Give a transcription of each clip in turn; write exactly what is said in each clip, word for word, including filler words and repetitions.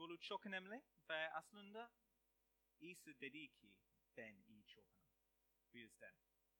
sorumluluğu çok önemli ve aslında İsa dedi ki ben iyi çobanım. Bu yüzden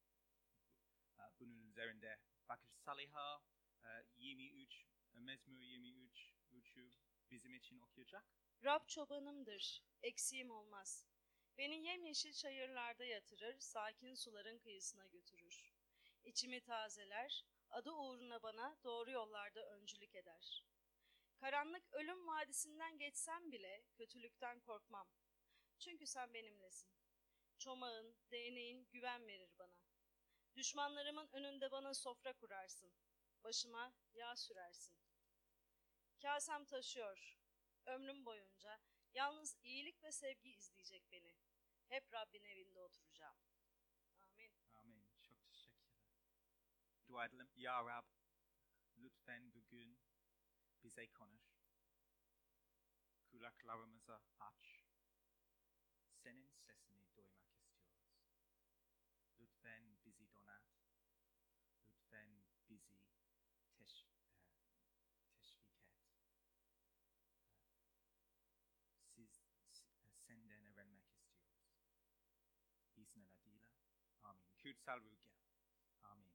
bunun üzerinde Bakır Saliha yirmi üç, Mezmur yirmi üç, üçü bizim için okuyacak. Rab çobanımdır, eksiğim olmaz. Beni yemyeşil çayırlarda yatırır, sakin suların kıyısına götürür. İçimi tazeler, adı uğruna bana doğru yollarda öncülük eder. Karanlık ölüm vadisinden geçsem bile kötülükten korkmam. Çünkü sen benimlesin. Çomağın, değneğin güven verir bana. Düşmanlarımın önünde bana sofra kurarsın. Başıma yağ sürersin. Kasem taşıyor. Ömrüm boyunca yalnız iyilik ve sevgi izleyecek beni. Hep Rabbin evinde oturacağım. Amin. Amin. Çok teşekkürler. Dua edelim. Ya Rab, lütfen bugün bize konuş. Kulaklarımızı aç. Senin sesini duymak istiyoruz. Lütfen bizi donat. Lütfen bizi teş, teşvik et. Siz, senden öğrenmek istiyoruz. İsa'nın adıyla. Amin. Kutsal ruh gel. Amin.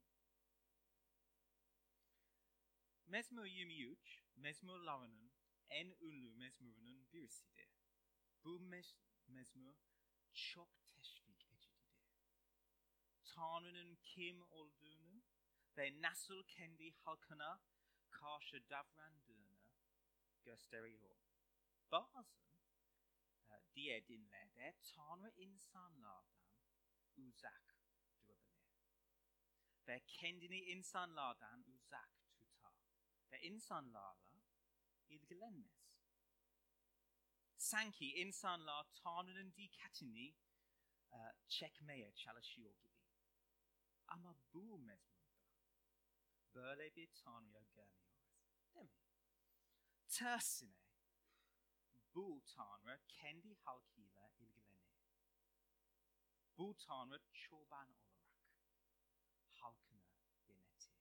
Mezmur yirmi üç, mezmurlarının en ünlü mezmurunun birisidir. Bu mez, mezmur çok teşvik edicidir. Tanrı'nın kim olduğunu ve nasıl kendi halkına karşı davrandığını gösteriyor. Bazen diğer dinlerde Tanrı insanlardan uzak durabilir ve kendini insanlardan uzak tutar ve insanlarla ilgilenmez. Sanki insanlar Tanrı'nın dikkatini uh, çekmeye çalışıyor gibi. Ama bu mezmurda böyle bir Tanrı'ya görmüyoruz, değil mi? Tersine bu Tanrı kendi halkıyla ilgilenir. Bu Tanrı çoban olarak halkını yönetir.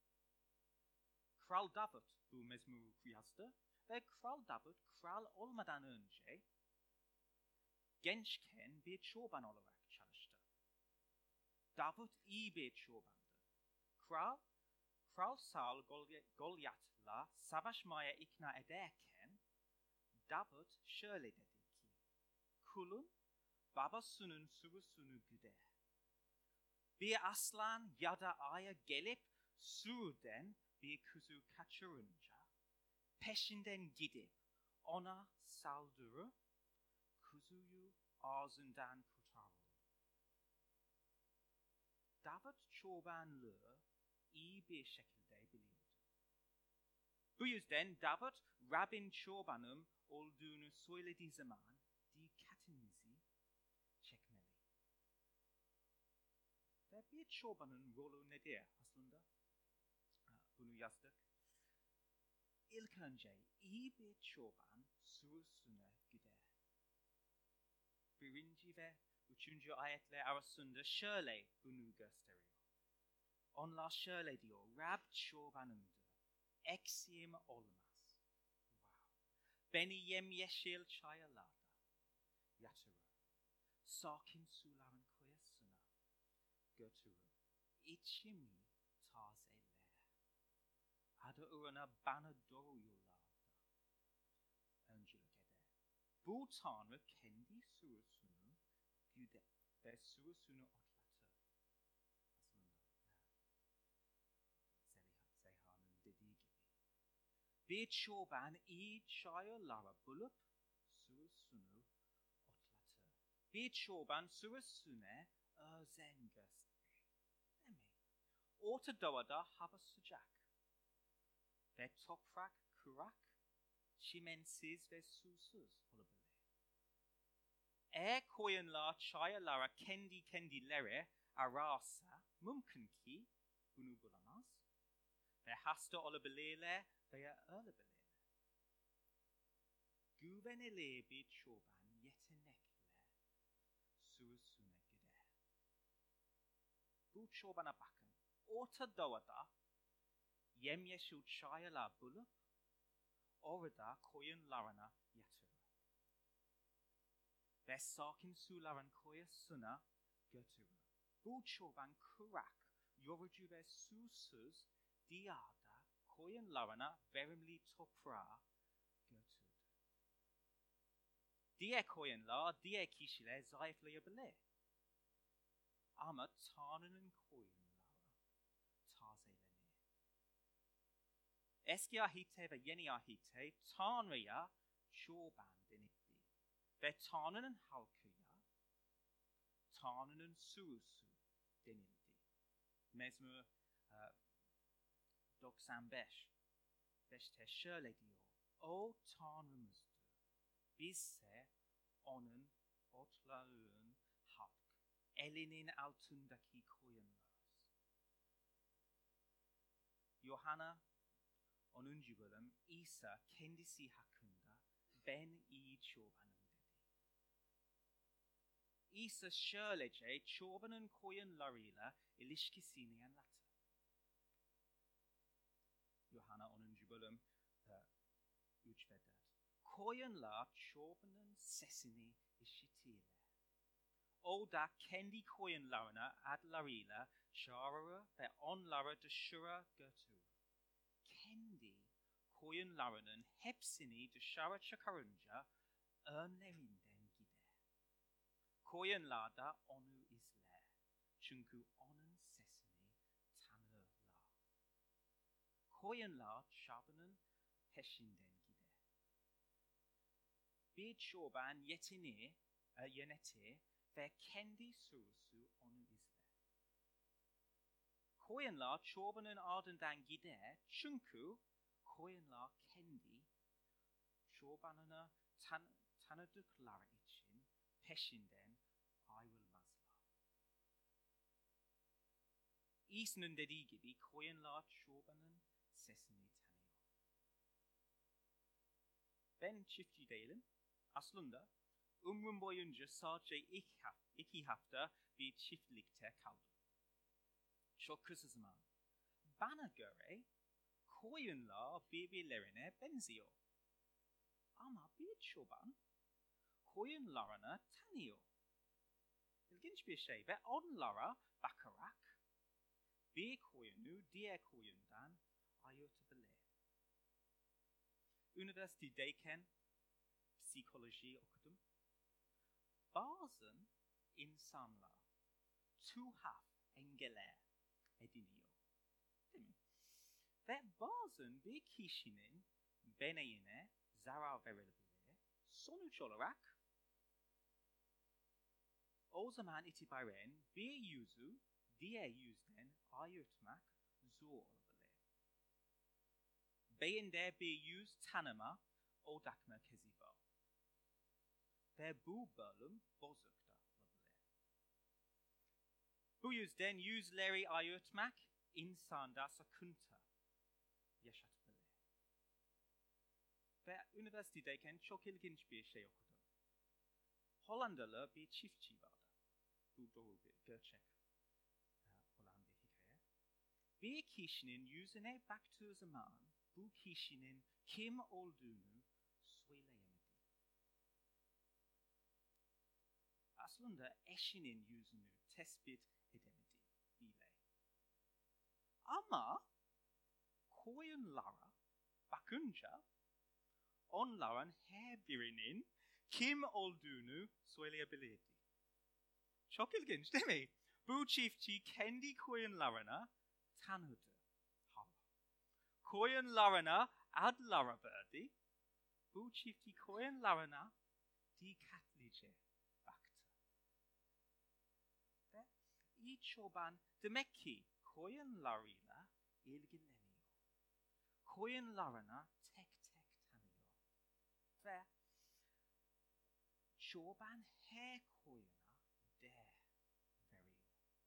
Kral David bu mezmuru yazdı ve Kral David kral olmadan önce gençken bir çoban olarak çalıştı. David iyi bir çobandı. Kral, Kral Saul Golyat'la savaşmaya ikna ederken David şöyle dedi ki, kulun babasının sürüsünü güder. Bir aslan ya da ayı gelip sürüden bir kuzu kaçırınca peşinden gidip ona saldırır, kuzuyu ağzından kurtarır. David çobanlığı iyi bir şekilde biliyordu. Bu yüzden David Rabbin çobanım olduğunu söylediği zaman dikkatinizi çekmeli. Ve bir çobanın rolü nedir aslında? Bunu yazdık. İlk önce iyi bir çoban sürüsünü güder. Birinci ve üçüncü ayetler arasında şöyle bunu gösteriyor. Onlar şöyle diyor, Rab çobanımdır, eksiğim olmaz. Wow. Beni yemyeşil çayırlarda yatırır. Sakin suların kıyısına götürür. İçimi tazeler. Adı uğruna bana doğru yollarda öncülük eder. Bu Tanrı kendi sürüsünü güder ve sürüsünü otlatır. Aslında Zeyha'nın dediği gibi. Bir çoban iyi çayırlara bulup sürüsünü otlatır. Bir çoban sürüsüne özen gösterir. Değil mi? Orta Doğu'da hava sıcak ve toprak kurak, çimensiz ve susuz olabilir. Eğer koyunlar çayırlara kendi kendileri ararsa mümkün ki bunu bulamaz ve hasta olabilirler veya ölebilirler. Güvenilir bir çoban yetenekle sürüsüne gider. Bu çobana bakın. Orta Doğu'da yemyeşil çayırlar bulup orada koyunlarına yatırır. ve sakin suların koyasına götürür. Bu çoban kurak, yorucu ve susuz diyarda koyunlarına verimli toprağa götürdü. Diğer koyunlar, diğer kişiler zayıflayabilir. Ama Tanrı'nın koyunları tazelenir. Eski ahite ve yeni ahite Tanrı'ya çoban denildi. Ve Tanrı'nın halkıya Tanrı'nın sürüsü denildi. Mezmur uh, doksan beş. beşte şöyle diyor. O Tanrımızdır. Bizse onun otların halk. Elinin altındaki koyunlarız. Yuhanna onuncu bölüm İsa kendisi hakkında ben iyi çobanım dedi. İsa şöylece çobanın koyunlarıyla ilişkisini anlattı. Yuhanna onuncu bölüm üç ve dört. Koyunlar çobanın sesini işitirler. O da kendi koyunlarına adlarıyla çağırır ve onları dışarı götürür. Kendi koyunlarının hepsini dışarı çıkarınca önlerinden gider. Koyunlar da onu izler. Çünkü onun sesini tanırlar. Koyunlar çobanın peşinden gider. Bir çoban yeteneği, yönetir ve kendi sürüsü onu izler. Koyunlar çobanın ardından gider çünkü koyunlar kendi çobanını tan tanıdıkları için peşinden ayrılmazlar. İsa'nın dediği gibi koyunlar çobanın sesini tanıyor. Ben çiftçi değilim. Aslında ömrüm boyunca sadece iki hafta, iki hafta bir çiftlikte kaldım. Çok kısa zaman. Bana göre koyunlar birbirlerine benziyor. Ama bir çoban koyunlarını tanıyor. İlginç bir şey ve onlara bakarak bir koyunu diğer koyundan ayırtabilir. Üniversitedeyken psikoloji okudum. Bazen insanlar tuhaf engeller ediniyor. Değil mi? Ve bazen bir kişinin beynine zarar verebilir. Sonuç olarak o zaman itibaren bir yüzü diğer yüzden ayırtmak zor olabilir. Beyinde bir yüz tanıma odak merkezi var. Ve bu bölüm bozuk da olabilir. Bu yüzden yüzleri ayırtmak insanda sıkıntı yaşatabilir. Ve üniversitedeyken çok ilginç bir şey okudum. Hollandalı bir çiftçi vardı. Bu doğru bir gerçek olan bir hikaye. Bir kişinin yüzüne baktığı zaman bu kişinin kim olduğunu söyleyemedi. Aslında eşinin yüzünü tespit edemedi bile. Ama koyunlara bakınca onların her birinin kim olduğunu söyleyebilirdi. Çok ilginç değil mi? Bu çiftçi kendi koyunlarına tanıdı. Koyunlarına adlar verdi. Bu çiftçi koyunlarına dikkatlice baktı. Ve iyi çoban demek ki koyunlarıyla ilgileniyor. Koyunlarına tek tek tanıyor. Ve çoban her koyuna değer veriyor.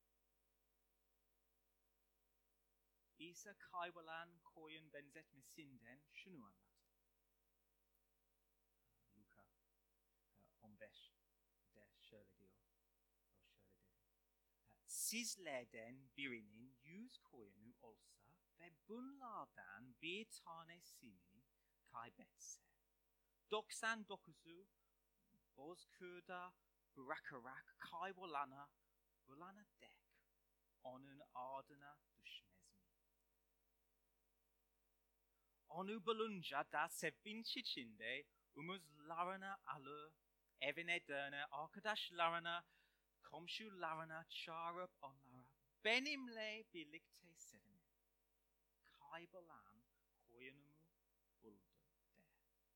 İsa kaybolan koyun benzetmesinden şunu anlattı. Luka on beşte şöyle diyor. O şöyle dedi. Sizlerden birinin yüz koyunu olsa ve bunlardan bir tanesini kaybetse, doksan dokuzu Bozkır'da bırakarak kaybolana, bulana dek onun ardına düşmez mi? Onu bulunca da sevinç içinde omuzlarına alır, evine döner, arkadaşlarına, komşularına çağırıp onlara benimle birlikte sevinin. Kaybolan koyunumu buldu der.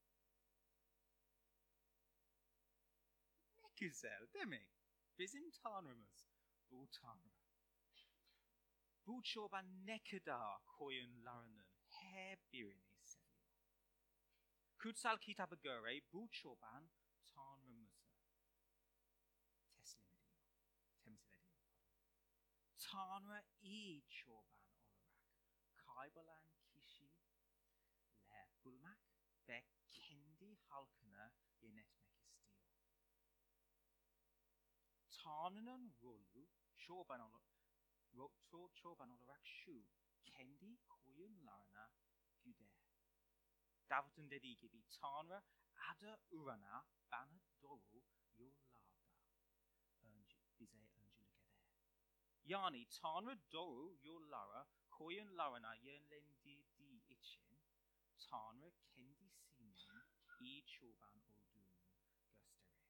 Ne güzel değil mi? Bizim Tanrımız bu Tanrı. Bu çoban ne kadar koyunlarının her birini seviyor. Kutsal kitaba göre bu çoban Tanrımızı teslim ediyor, temsil ediyor. Tanrı iyi çoban olarak kaybolan kişiyle bulmak ve kendi halkına yönetmek istiyor. Tanrı'nın rolü çoban olarak, çoban olarak şu, kendi koyunlarına güder. David'in dediği gibi Tanrı adı urana bana doğru yollarda önce, bize öncülük eder. Yani Tanrı doğru yollara koyunlarına yönlendirdiği için Tanrı kendisinin iyi çoban olduğunu gösterir.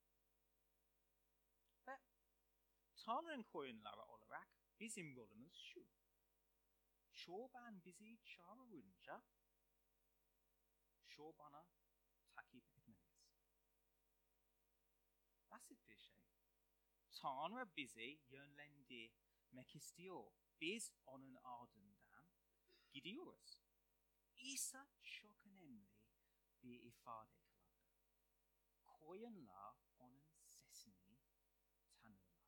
Ve Tanrı'nın koyunları olarak bizim rolümüz şu. Çoban bizi çağırınca çobana takip etmeliyiz. Basit bir şey. Tanrı bizi yönlendirmek istiyor. Biz onun ardından gidiyoruz. İsa çok önemli bir ifade kullandı. Koyunlar onun sesini tanırlar.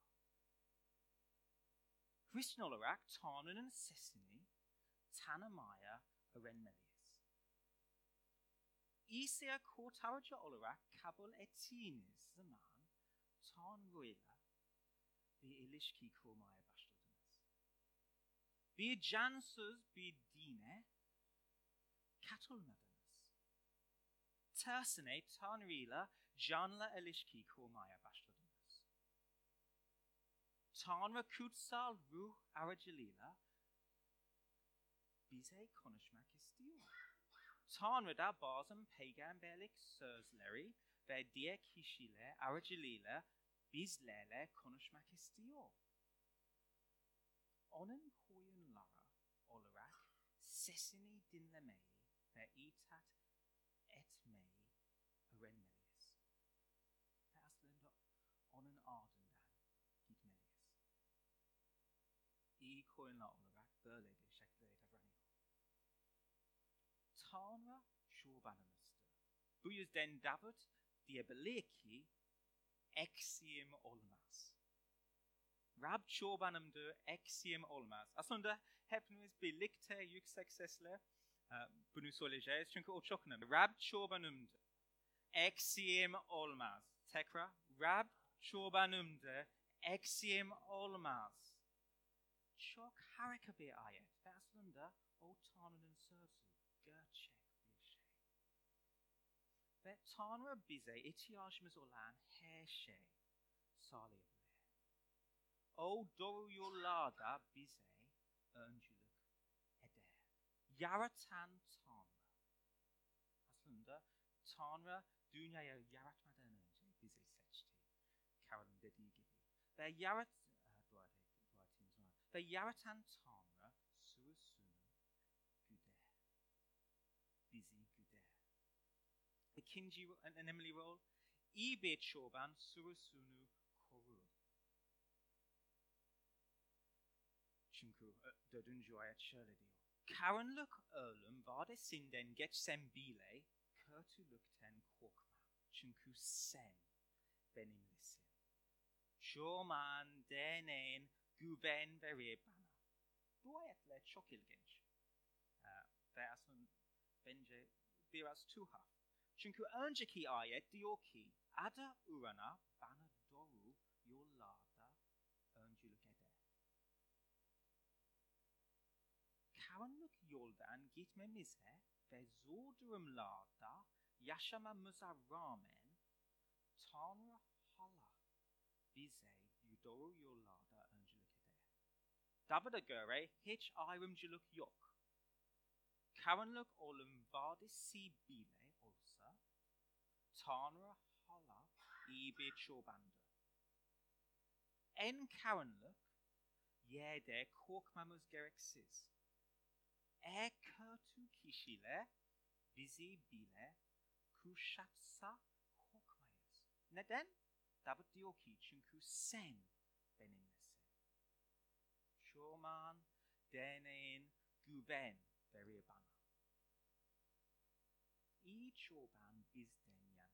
Hristiyan olarak Tanrı'nın sesini tanımaya öğrenmeliyiz. İsa'yı kurtarıcı olarak kabul ettiğiniz zaman Tanrı'yla bir ilişki kurmaya başladınız. Bir cansız bir dine katılmadınız. Tersine Tanrı'yla canlı ilişki kurmaya başladınız. Tanrı kutsal ruh aracılığıyla bize konuşmak istiyor. Tanrı da bazen peygamberlik sözleri ve diğer kişiler aracılığıyla bizlerle konuşmak istiyor. Onun koyunları olarak sesini dinlemeyi ve itaat etmeyi öğrenmeliyiz. Ve aslında onun ardından gitmeliyiz. İyi koyunlar olarak böyle bir şekilde davranıyor. Tanrı çobanımızdır. Bu yüzden David diyebilir ki eksiğim olmaz. Rab çobanımdır, eksiğim olmaz. Aslında hepimiz birlikte yüksek sesle bunu söyleyeceğiz çünkü o çok önemli. Rab çobanımdır, eksiğim olmaz. Tekrar, Rab çobanımdır, eksiğim olmaz. Çok harika bir ayet ve aslında o Tanrı'nın sözü. Gerçek bir şey. Ve Tanrı bize ihtiyacımız olan her şey sağlayabilir. O doğru yollarda bize öncülük eder. Yaratan Tanrı. Aslında Tanrı dünyayı yaratmadan önce bizi seçti. Carol'ın dediği gibi. Ve yarat, ve yaratan Tanrı sürüsünü güder. Bizi güder. İkinci önemli rol, iyi bir çoban sürüsünü korur. Çünkü dördüncü ayet şöyle diyor. Karanlık ölüm vadisinden geçsem bile kötülükten korkma. Çünkü sen benimlesin. Çoban denen güven verir bana. Bu ayetler çok ilginç. Ve aslında bence biraz tuhaf. Çünkü önceki ayet diyor ki adı urana bana doğru yollarda öncülük eder. Karanlık yoldan gitmemize ve zor durumlarda yaşamamıza rağmen Tanrı hala bize doğru yollarda öncülük eder. Davud'a göre hiç ayrımcılık yok. Karanlık olan vadisi bile olsa Tanrı hala iyi bir çobandır. En karanlık yerde korkmamız gereksiz. Eğer kötü kişiler bizi bile kuşatsa korkmayız. Neden? Davud diyor ki çünkü sen benimlesin. Çoban deneyin güven verir bana. İyi çoban bizden yana.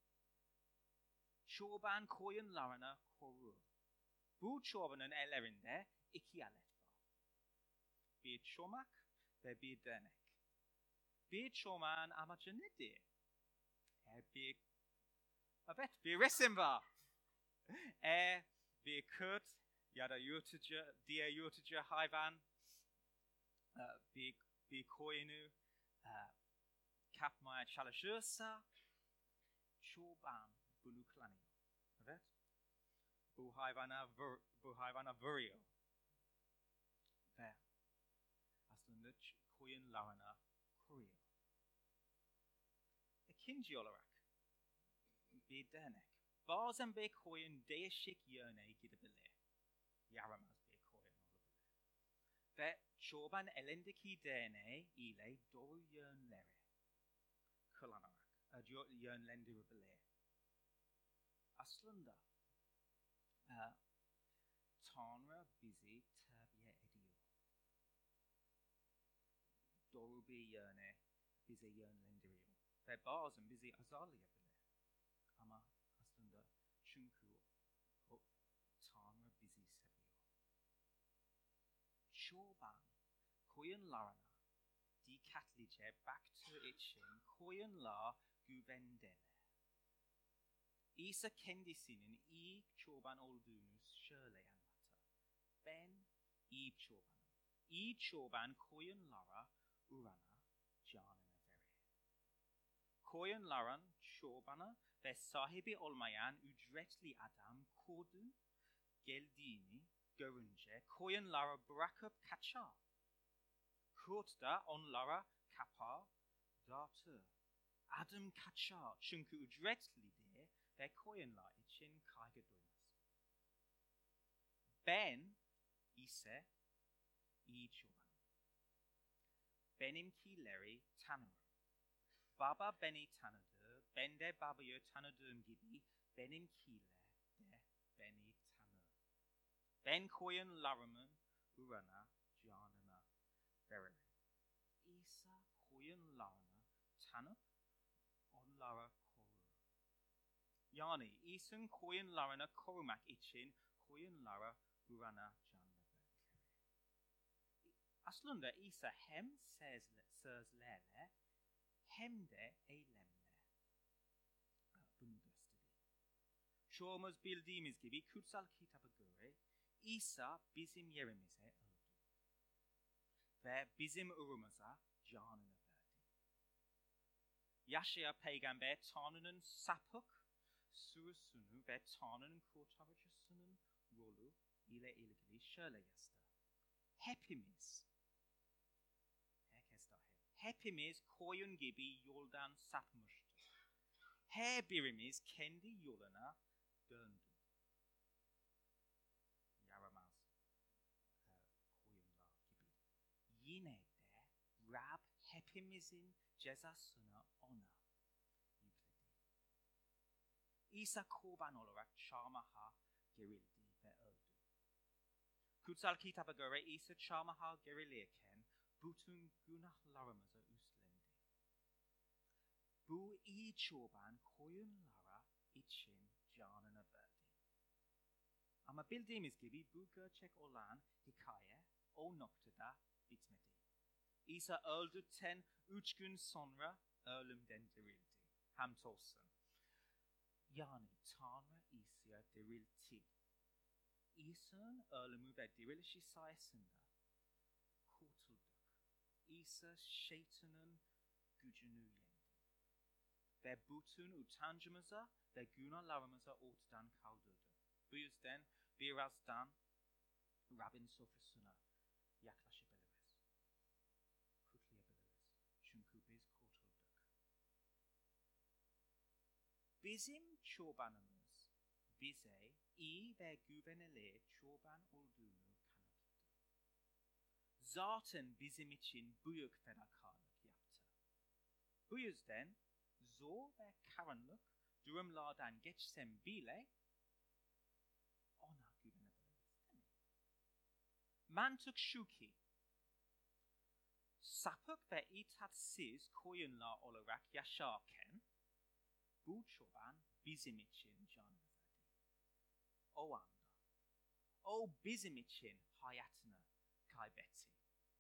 Çoban koyunlarını korur. Bu çobanın ellerinde iki alet var. Bir çomak ve bir denek. Bir çoban amacı nedir? Eğer bir, evet bir resim var. Eğer bir kurt ya da yırtıcı, diğer yırtıcı hayvan bir, bir koyunu kapmaya çalışırsa çoban bunu kullanıyor. Evet? Bu hayvana, vur, bu hayvana vuruyor. Ve aslında koyunlarına koruyor. İkinci olarak bir denek. Bazen bir koyun değişik yöne gidebilir. Yaramaz bir koyun olabilir. Ve çoban elindeki deneği ile doğru yönleri kullanarak yönlendirebilir. Aslında uh, Tanrı bizi terbiye ediyor. Doğru bir yöne bizi yönlendiriyor. Ve bazen bizi azarlayabilir. Ama aslında çünkü o Tanrı bizi seviyor. Çoban koyunlarına dikkatlice baktığı için koyunlar güvendeler. İsa kendisinin iyi çoban olduğunu şöyle anlatır. Ben iyi çobanım. İyi çoban koyunlara uğrana canını verir. Koyunların çobanı ve sahibi olmayan ücretli adam kurdun geldiğini görünce koyunları bırakıp kaçar. Kurt da onlara kapar, dağıtır. Adam kaçar çünkü ücretlidir ve koyunlar için kaygı duymaz. Ben ise iyi çobanım. Benimkileri tanırım. Baba beni tanıdı, ben de babayı tanıdığım gibi benimkiler de beni tanır. Ben koyunlarımın uğruna canını veririm. İsa koyunlarını tanıp onlara korur. Yani İsa'nın koyunlarını korumak için koyunlara uğruna canını verir. Aslında İsa hem sözlerle hem de eylemle bunu gösteriyor. Çoğumuz bildiğimiz gibi kutsal kitaba göre İsa bizim yerimize öldü. Ve bizim uğrumuza canını verdi. Yaşaya peygamber Tanrı'nın sapık sürüsünü ve Tanrı'nın kurtarıcısının rolü ile ilgili şöyle yazdı. Hepimiz, herkes dahil, hepimiz koyun gibi yoldan sapmıştık. Her birimiz kendi yoluna döndü. Yaramaz koyunlar gibi. Yine de Rab hepimizin cezasını ona yükledi. İsa kurban olarak çarmıha gerildi ve öldü. Kutsal kitaba göre İsa çarmıha gerilirken bütün günahlarımızı üstlendi. Bu iyi çoban koyunlara için canını verdi. Ama bildiğimiz gibi bu gerçek olan hikaye o noktada bitmedi. İsa öldükten üç gün sonra ölümden dirildi. Hamdolsun. Yani Tanrı İsa'ya diriltti. İsa'nın ölümü ve dirilişi sayesinde kurtulduk. İsa şeytanın gücünü yendi. ve bütün utancımıza ve günahlarımıza ortadan kaldırdı. Bu yüzden birazdan Rabbin sofrasına yaklaşabiliriz. Kutlayabiliriz. Çünkü biz kurtulduk. Bizim çobanımız bize iyi ve güvenilir çoban olduğunu kanıtladı. Zaten bizim için büyük fedakarlık yaptı. Bu yüzden zor ve karanlık durumlardan geçsem bile ona güvenebiliriz, değil mi? Mantık şu ki, sapık ve itaatsiz koyunlar olarak yaşarken bu çoban bizim için can verdi. O anda, o bizim için hayatını kaybetti.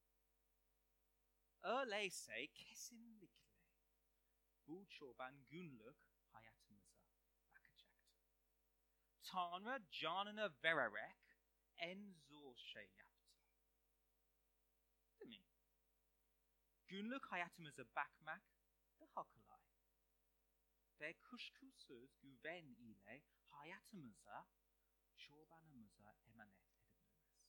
Öyleyse kesinlikle bu çoban günlük hayatımıza bakacaktır. Tanrı canını vererek en zor şey yaptı. Değil mi? Günlük hayatımıza bakmak daha kolay. Ve kuşkusuz güven ile hayatımıza, çobanımıza emanet edebiliriz.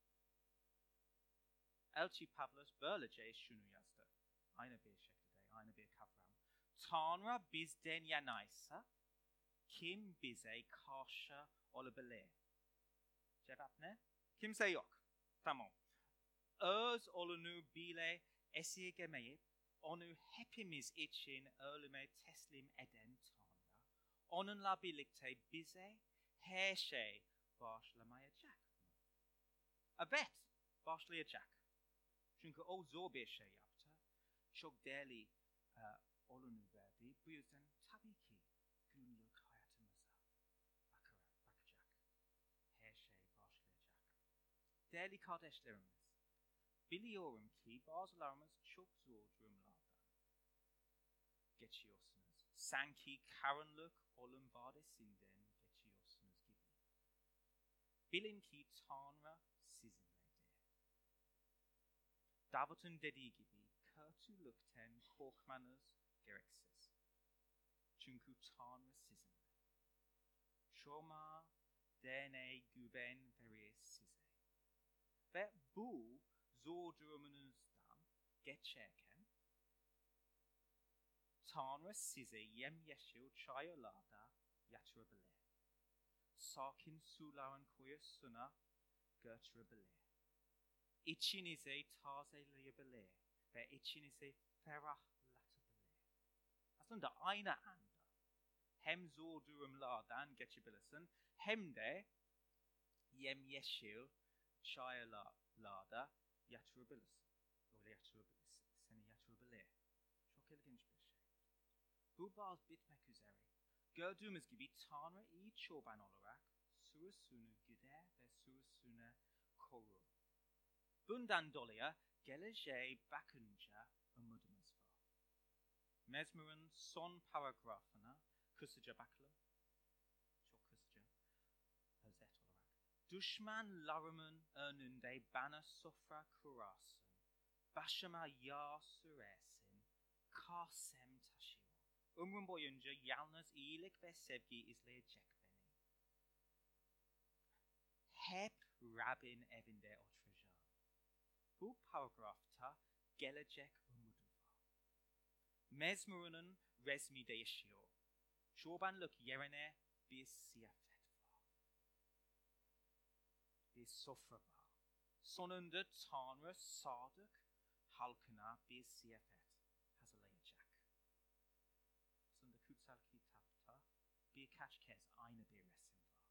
Elçi Pavlus böylece şunu yazdı. Aynı bir şekilde, aynı bir kavram. Tanrı bizden yanaysa kim bize karşı olabilir? Cevap ne? Kimse yok. Tamam. Öz olanı bile esirgemeyip onu hepimiz için ölüme teslim eden Tanrı, onunla birlikte bize her şey bağışlamayacak mı? Evet, bağışlayacak. Çünkü o zor bir şey yaptı. Çok değerli uh, olanı verdi. Bu yüzden tabii ki günlük hayatımıza bakarak, bakacak. Her şey bağışlayacak. Değerli kardeşlerimiz, biliyorum ki bazılarımız çok zor durumlardan geçiyorsunuz. Sanki karanlık ölüm vadisinden geçiyorsunuz gibi. Bilin ki Tanrı sizinledir. David'in dediği gibi kötülükten korkmanız gereksiz. Çünkü Tanrı sizinle. Şoma, dene, güven verir size. Ve bu zor durumunuzdan geçerken Tanrı size yemyeşil çayırlarda yatırabilir. Sakin suların kuyusuna götürebilir. İçinizi tazeleyebilir ve içinizi ferahlatabilir. Aslında aynı anda hem zor durumlardan geçebilirsin hem de yemyeşil çayırlarda yatırabilirsin. Öyle yatırabilirsin. Seni yatırabilir. Çok ilginç bir şey. Bu vaaz bitmek üzere. Gördüğümüz gibi Tanrı iyi çoban olarak sürüsünü gider ve sürüsünü korur. Bundan dolayı geleceğe bakınca umudumuz var. Mezmur'un son paragrafına kısaca bakalım. Çok kısaca. Özet olarak. Düşmanlarımın önünde bana sofra kurarsın. Başıma yağ sürersin. Kasem taşıyor. Ömrüm boyunca yalnız iyilik ve sevgi izleyecek beni. Hep Rabbin evinde oturacağım. Bu paragrafta gelecek umudu var. Mezmur'un resmi değişiyor. Çobanlık yerine bir ziyafet var. Bir sofra var. Sonunda Tanrı sadık halkına bir ziyafet hazırlayacak. Aslında kutsal kitapta birkaç kez aynı bir resim var.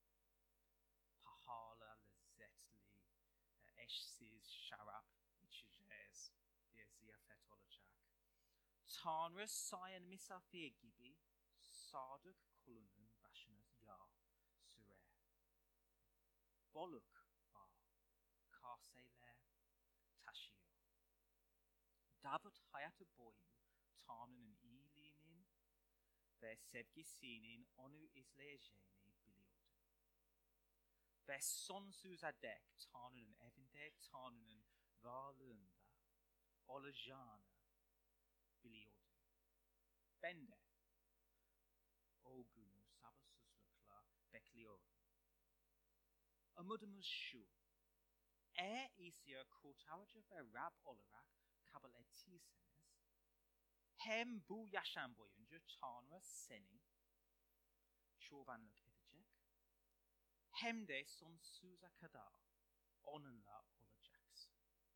Pahalı, lezzetli, eşsiz şarap içeceğiz. Bir ziyafet olacak. Tanrı sayın misafir gibi sadık kulunun başına yağ sürer. Balık var. Kaseler taşıyor. David hayatı boyu Tanrı'nın iyiliğinin ve sevgisinin onu izleyeceğini biliyordu. Ve sonsuza dek Tanrı'nın evinde, Tanrı'nın varlığında olacağını biliyordu. Ben de gunu sabırsızlıkla bekliyorum. Umudumuz şu, eğer İsa'yı kurtarıcı ve Rab olarak kabul ettiyseniz, hem bu yaşam boyunca Tanrı seni çobanlık edecek, hem de sonsuza kadar onunla olacaksın.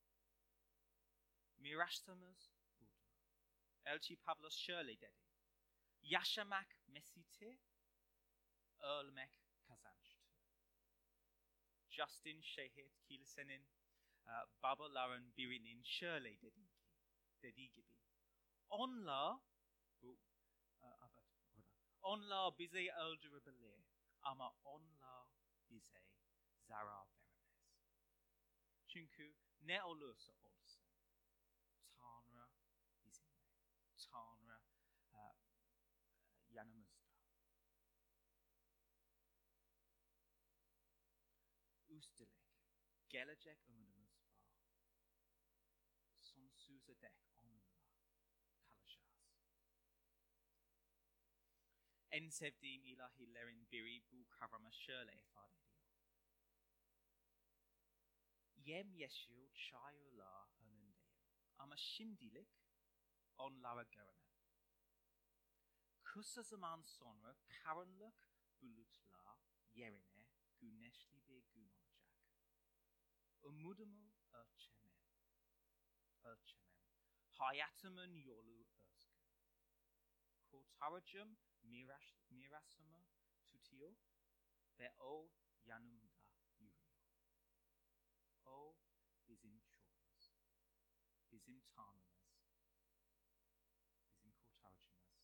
Mirasımız budur. Elçi Pavlos şöyle dedi, yaşamak Mesih'te, ölmek kazançtır. Justin Şehit Kilise'nin uh, babaların birinin şöyle dediği gibi, dediği gibi onlar bu, uh, evet, onlar bizi öldürebilir ama onlar bize zarar veremez. Çünkü ne olursa olsun Tanrı bizimle. Tanrı uh, yanımızda. Üstelik gelecek umudumuz var. Sonsuza dek onunla kalacağız. En sevdiğim ilahilerin biri bu kavramı şöyle ifade ediyor. Yemyeşil çayırlar önündeyim ama şimdilik onlara göremem. Kısa zaman sonra karanlık bulutlar yerine güneşli bir gün olacak. Umudumu ölçemem. Ölçemem. Hayatımın yolu özgür. Kurtarıcım miras, mirasımı tutuyor ve o yanımda yürüyor. O bizim çoğumuz. Bizim Tanrımız. Bizim kurtarıcımız.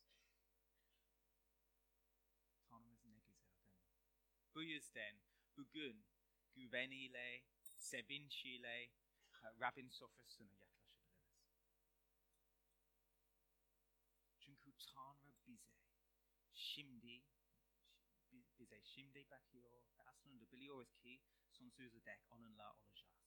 Tanrımız ne güzel değil mi? Bu yüzden bugün güveniyle, sevinçle Rabbin sofrasına yaklaşabiliriz. Çünkü Tanrı bize şimdi bize şimdi bakıyor ve aslında biliyoruz ki sonsuza dek onunla olacağız.